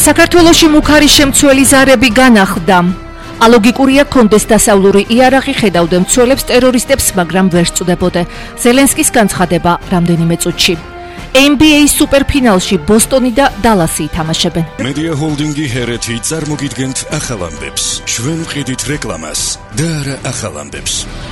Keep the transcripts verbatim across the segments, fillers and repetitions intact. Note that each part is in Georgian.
საქართველოში მუქარი შემცველი ზარები განახლდა. ალოგიკურია კონდეს დასავლური იარაღი ხედავდა მცველებს ტერორისტებს, მაგრამ ვერ სწდებოდა. ზელენსკის განცხადება რამდენიმე წუთში. N B A სუპერფინალში ბოსტონი და დალასი ითამაშებენ. Media Holding-ი ჰერეთი წარმოგიდგენთ ახალ ამბებს. ჩვენ ვყიდით რეკლამას და არა ახალ ამბებს.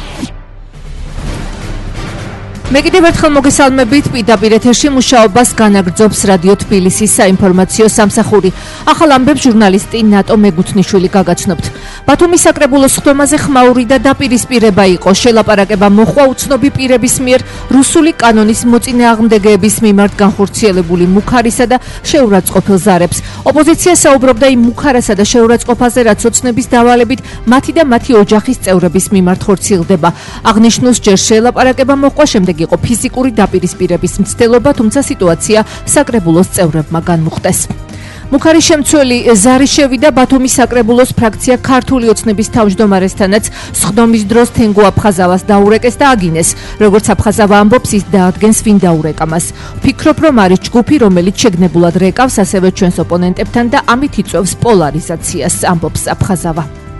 მე კიდევ ერთხელ მოგესალმებით, პირდაპირ ეთერში მუშაობას განაგრძობს რადიო თბილისის საინფორმაციო სამსახური. ახალ ამბებს ჟურნალისტი ნატო მეგუთნიშვილი გაგაცნობთ. ბათუმის საკრებულოს ხდომაზე ხმაური და დაპირისპირება იყო. შელაპარაკება მოხდა უცნობი პირების მიერ რუსული კანონის მოწინააღმდეგეების მიმართ განხორციელებული მუქარისა და შეურაცხყოფილ ზარებს. ოპოზიცია საუბრობდა იმ მუქარასა და შეურაცხყოფაზე, რაც ოცნების დავალებით მათი და მათი ოჯახის წევრების მიმართ ხორციელდება. აღნიშნულს ჯერ შელაპარაკება მოხდა, შემდეგ იყო ფიზიკური დაპირისპირების მცდელობა, თუმცა სიტუაცია საკრებულოს წევრებმა განმუხტეს. მუქარი შემცველი ზარი შევიდა ბათუმის საკრებულოს ფრაქცია ქართული ოცნების თავმჯდომარესთანაც სხდომის დროს თენგო აფხაზავას დაურეკეს და აგინეს. როგორც აფხაზავა ამბობს, ის დაადგენს ვინ დაურეკა მას. ვფიქრობ, რომ არის ჯგუფი, რომელიც შეგნებულად რეკავს ასევე ჩვენს ოპონენტებთან და ამით იწვევს პოლარიზაციას, ამბობს აფხაზავა.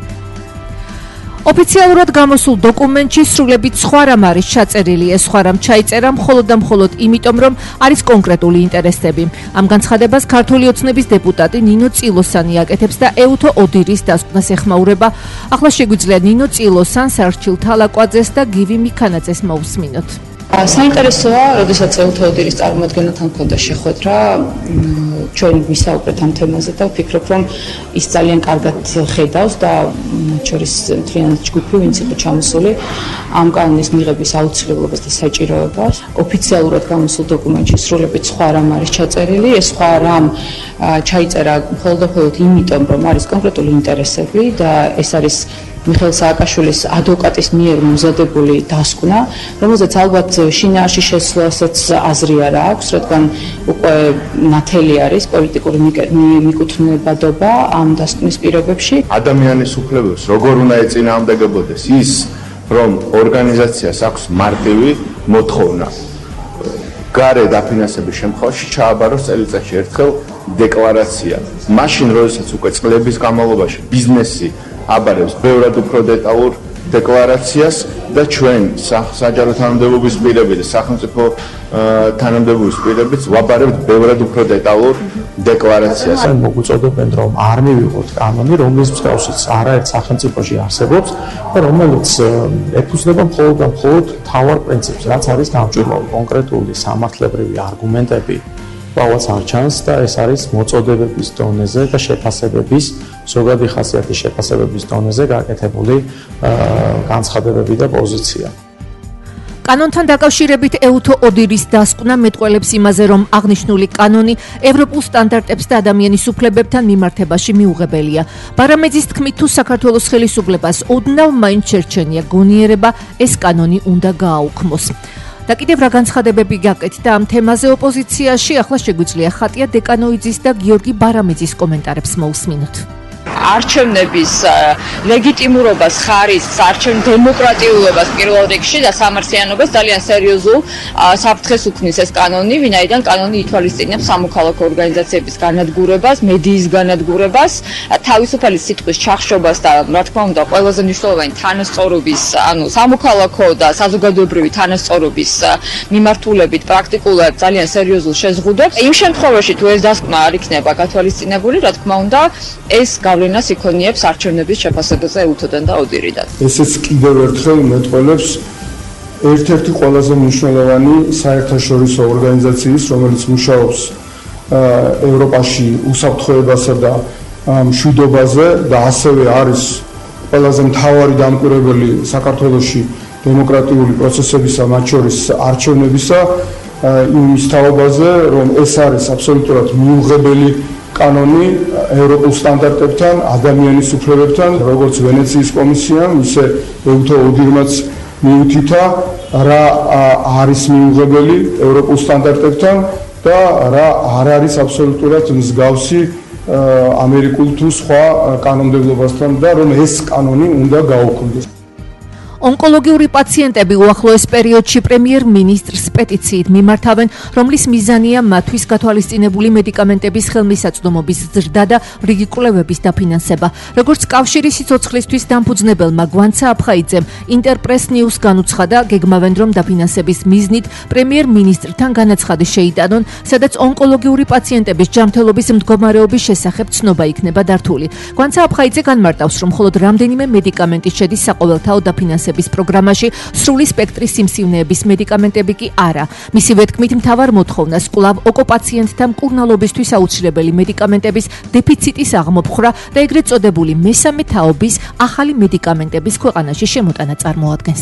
ოფიციალურად გამოსულ დოკუმენტში სრულებით სხვა რამ არის ჩაწერილი. ეს სხვა რამ ჩაიწერა მხოლოდ და მხოლოდ იმიტომ, რომ არის კონკრეტული ინტერესები. ამ განცხადებას ქართული ოცნების დეპუტატი ნინო წილოსანი აკეთებს და ეუთო ოდირის დასკვნას ეხმაურება. ახლა შეგვიძლია ნინო წილოსანს, არჩილ თალაკვაძეს და გივი მიქანაძეს მოусმინოთ. საინტერესოა, როდესაც ეუთო ოდირის წარმომადგენელთან მქონდა შეხვედრა, ჩვენ ვისაუბრეთ ამ თემაზე და ვფიქრობ, რომ ის ძალიან კარგად ხედავს და შორის მთლიანად ჯგუფი, ვინც იყო ჩამოსული ამ კანონის მიღების აუცილებლობას და საჭიროებას. ოფიციალურად გამოსულ დოკუმენტში სრულებით სხვა რამ არის ჩაწერილი. ეს სხვა რამ ჩაიწერა მხოლოდ და მხოლოდ იმიტომ, რომ არის კონკრეტული ინტერესები და ეს არის მიხეილ სააკაშვილის ადვოკატის მიერ მომზადებული დასკვნა, რომელზეც ალბათ შინაარსში შესვლასაც აზრი არ აქვს, რადგან უკვე ნათელი არის პოლიტიკური მიკუთვნებადობა ამ დასკვნის პირობებში. ადამიანის უფლებებს როგორ უნდა ეწინააღმდეგებოდეს ის, რომ ორგანიზაციას აქვს მარტივი მოთხოვნა გარე დაფინანსების შემთხვევაში ჩააბაროს წელიწადში ერთხელ დეკლარაცია. მაშინ, როდესაც უკვე წლების განმავლობაში ბიზნესი აბარებს ბევრად უფრო დეტალურ დეკლარაციას და ჩვენ საჯარო თანამდებობის პირები და სახელმწიფო თანამდებობის პირებიც ვაბარებთ ბევრად უფრო დეტალურ დეკლარაციას. მოგუწოდებენ, რომ არ მივიღოთ კანონი, რომლის მსგავსიც არაერთ სახელმწიფოში არსებობს და რომელიც ეფუძნება მხოლოდ და მხოლოდ მთავარ პრინციპს, რაც არის გამჭვირვალე კონკრეტული სამართლებრივი არგუმენტები. Ბავშვს არ ჩანს და ეს არის მოწოდებების დონეზე და შეფასებების, ზოგადი ხასიათის შეფასებების დონეზე გაკეთებული განცხადებები და პოზიცია. კანონთან დაკავშირებით ეუთო ოდირის დასკვნა მეტყველებს იმაზე, რომ აღნიშნული კანონი ევროპულ სტანდარტებს და ადამიანის უფლებებთან მიმართებაში მიუღებელია. ბარამეძის თქმით, თუ საქართველოს ხელისუფლებას ოდნავ მაინც შერჩენია გონიერება, ეს კანონი უნდა გააუქმოს. და კიდევ რა განცხადებები გაკეთდა ამ თემაზე ოპოზიციაში, ახლა შეგვიძლია ხატია დეკანოიძის და გიორგი ბარამეძის კომენტარებს მოусმინოთ. არჩევნების ლეგიტიმურობას, ხარისხს, არჩევნ დემოკრატიულობას პირველ რიგში და სამართლიანობას ძალიან სერიოზულ საფრთხეს უქმნის ეს კანონი, ვინაიდან კანონი ითვალისწინებს სამოქალაქო ორგანიზაციების განადგურებას, მედიის განადგურებას, თავისუფალი სიტყვის ჩახშობას და რა თქმა უნდა, ყველაზე მნიშვნელოვანი თანასწორობის, ანუ სამოქალაქო და საზოგადოებრივი თანასწორობის მიმართულებით პრაქტიკულად ძალიან სერიოზულ შეზღუდვებს. იმ შემთხვევაში, თუ ეს დასკვნა არ იქნება გათვალისწინებული, რა თქმა უნდა, ეს გავლენას იქონიებს არჩევნების შეფასებაზე ეუთოდან და ოდირიდან. ესეც კიდევ ერთხელ მეტყველებს ერთ-ერთი ყველაზე მნიშვნელოვანი საერთაშორისო ორგანიზაციის, რომელიც მუშაობს ევროპაში უსაფრთხოებასა და მშვიდობაზე და ასევე არის ყველაზე მთავარი დამკვირვებელი საქართველოში დემოკრატიული პროცესებისა, მათ შორის არჩევნებისა, იმის თაობაზე, რომ ეს არის აბსოლუტურად მიუღებელი კანონი ევროპულ სტანდარტებთან, ადამიანის უფლებებთან, როგორც ვენეციის კომისიამ, ისე ეუთო ოდირმაც მიუთითა, რა არის მიუღებელი ევროპულ სტანდარტებთან და რა არ არის აბსოლუტურად მსგავსი ამერიკულ თუ სხვა კანონმდებლობასთან და რომ ეს კანონი უნდა გაუქმდეს. ონკოლოგიური პაციენტები უახლოეს პერიოდში პრემიერ-მინისტრს პეტიციით მიმართავენ, რომლის მიზანია მათთვის გათვალისწინებული მედიკამენტების ხელმისაწვდომობის ზრდა და რიგი კვლევების დაფინანსება. როგორც კავშირი სიცოცხლისთვის დამფუძნებელმა გვანცა აფხაიძემ ინტერპრეს ნიუს განუცხადა, გეგმავენ რომ დაფინანსების მიზნით პრემიერ-მინისტრთან განაცხადი შეიტანონ, სადაც ონკოლოგიური პაციენტების ჯანმრთელობის მდგომარეობის შესახებ ცნობა იქნება დართული. გვანცა აფხაიძე განმარტავს, რომ მხოლოდ რამდენიმე მედიკამენტი შედის საყოველთაო დაფინანსების პროგრამაში, სრული სპექტრის სიმსივნეების მედიკამენტები კი არა. მისივე თქმით, მთავარ მოთხოვნას კვლავ ოკუპაციენტთა მკურნალობისთვის აუცილებელი მედიკამენტების დეფიციტის აღმოფხვრა და ეგრეთ წოდებული მესამე თაობის ახალი მედიკამენტების ქვეყანაში შემოტანა წარმოადგენს.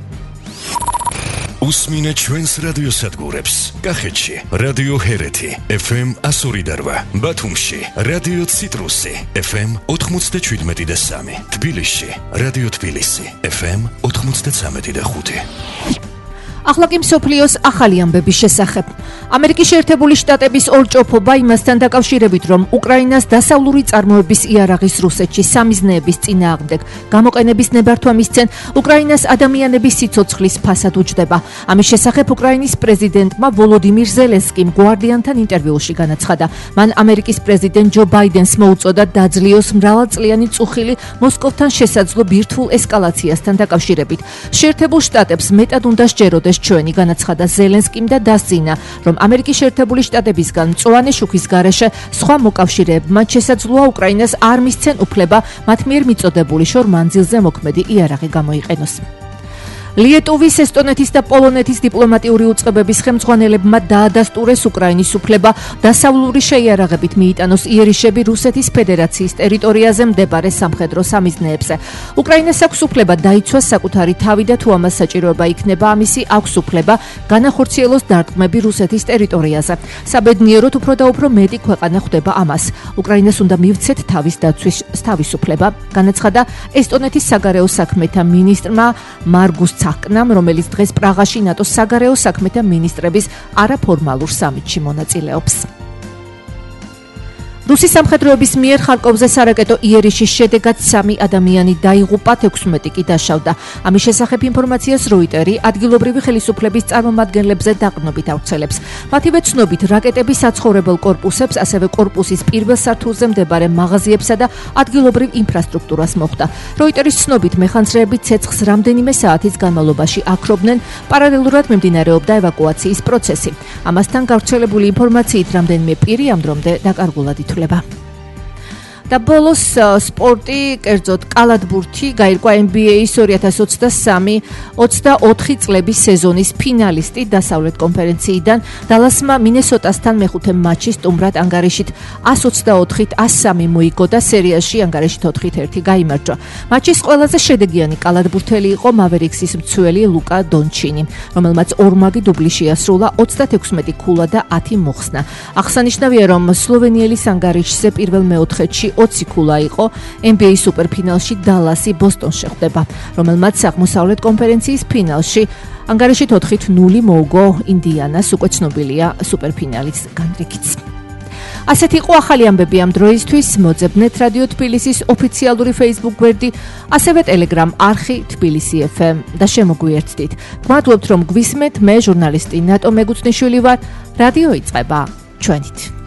უსმინეთ ჩვენს რადიოსადგურებს. კახეთში რადიო ჰერეთი ეფ ემ εκατო ორი და რვა, ბათუმში რადიო ციტრუსი ეფ ემ ოთხმოცდაშვიდმეტი და სამი, თბილისში რადიო თბილისი ეფ ემ ოთხმოცდაცამეტი და ხუთი. ახლა კი მსოფლიოს ახალი ამბების შესახებ. ამერიკის შეერთებული შტატების ორჭოფობა იმასთან დაკავშირებით, რომ უკრაინას დასავლური წარმოების იარაღის რუსეთში სამიზნეების წინააღმდეგ გამოყენების ნებართვა მისცენ, უკრაინას ადამიანების სიცოცხლის ფასად უჯდება. ამის შესახებ უკრაინის პრეზიდენტმა ვოლოდიმირ ზელენსკიმ გვარდიანთან ინტერვიუში განაცხადა. მან ამერიკის პრეზიდენტ ჯო ბაიდენს მოუწოდა დაძლიოს მრავალწლიანი წუხილი მოსკოვთან შესაძლო ბირთვულ ესკალაციასთან დაკავშირებით. შეერთებულ შტატებს მეტად უნდა სჯეროდეს ჩვენი, განაცხადა ზელენსკიმ და დასძინა, რომ ამერიკის შეერთებული შტატებისგან მწვანე შუქის გარეშე სხვა მოკავშირეებმა შესაძლოა უკრაინას არ მისცენ უფლება მათ მიერ მიწოდებული შორ მანძილზე მოქმედი იარაღი გამოიყენოს. ლიეტუვის, ესტონეთის და პოლონეთის დიპლომატიური უწყებების ხელმძღვანელებმა დაადასტურეს უკრაინის უფლება დასავლური შეიარაღებით მიიტანოს იერიშები რუსეთის ფედერაციის ტერიტორიაზე მდებარე სამხედრო სამიზნეებზე. უკრაინას აქვს უფლება დაიცვას საკუთარი თავი და თუ ამას საჭიროება იქნება, ამისი აქვს უფლება განახორციელოს დარტყმები რუსეთის ტერიტორიაზე. საბედნიეროდ უფრო და უფრო მეტი ქვეყანა ხვდება ამას. უკრაინას უნდა მივცეთ თავის დაცვის თავისუფლება, განაცხადა ესტონეთის საგარეო საქმეთა მინისტრმა მარგუს ცაკნამ, რომელიც დღეს პრაღაში ნატოს საგარეო საქმეთა მინისტრების არაფორმალურ სამიტში მონაწილეობს. რუსის სამხედროების მიერ ხარკოვზე სარაკეტო იერიშის შედეგად სამი ადამიანი დაიღუპა, ექვსმეტი კი დაშავდა. ამის შესახებ ინფორმაციას როიტერი ადგილობრივი ხელისუფლების წარმომადგენლებზე დაყრდნობით ავრცელებს. მათივე ცნობით, რაკეტები საცხოვრებელ კორპუსებს, ასევე კორპუსის პირველ სართულზე მდებარე მაღაზიებსა და ადგილობრივ ინფრასტრუქტურას მოხვდა. როიტერის ცნობით, მეხანძრეები ცეცხლს რამდენიმე საათის განმავლობაში აქრობდნენ, პარალელურად მიმდინარეობდა ევაკუაციის პროცესი. ამასთან გავრცელებული ინფორმაციით, რამდენიმე პირი ამ დრომდე დაკარგულად ითვლება. და ბოლოს სპორტი, კერძოდ კალათბურთი გაირკვა ენ ბი ეის ორი ათას ოცდასამი ოცდაოთხი წლების სეზონის ფინალისტი დასავლეთ კონფერენციიდან დალასმა მინესოტასთან მეხუთე მაჩი სტუმრად ანგარიშით ას ოცდაოთხით ას სამი მოიგო და სერიაში ანგარიშით ოთხით ერთი გაიმარჯვა. მაჩის ყველაზე შედეგიანი კალათბურთელი იყო მავერიქსის მცველი ლუკა დონჩინი, რომელმაც ორმაგი დუბლი შეასრულა, ოცდაექვსმეტი ქულა და ათი მოხსნა. აღსანიშნავია, რომ სლოვენიელის ანგარიშზე პირველ მეოთხედში ოცი ქულა იყო. ენ ბი ეის სუპერფინალში დალასი ბოსტონს შეხვდება, რომელმაც აღმოსავლეთ კონფერენციის ფინალში ანგარიშით ოთხით ნული მოუგო ინდიანას, უკვე ცნობილია სუპერფინალის განრიგიც. ასეთი იყო ახალი ამბები ამ დროისთვის. მოძებნეთ რადიო თბილისის ოფიციალური Facebook გვერდი, ასევე Telegram არხი თბილისი ეფ ემ და შემოგვიერთდით. გმადლობთ, რომ გვისმენთ. მე ჟურნალისტი ნატო მეგუთნიშვილი ვარ. რადიო იწყება ჩვენით.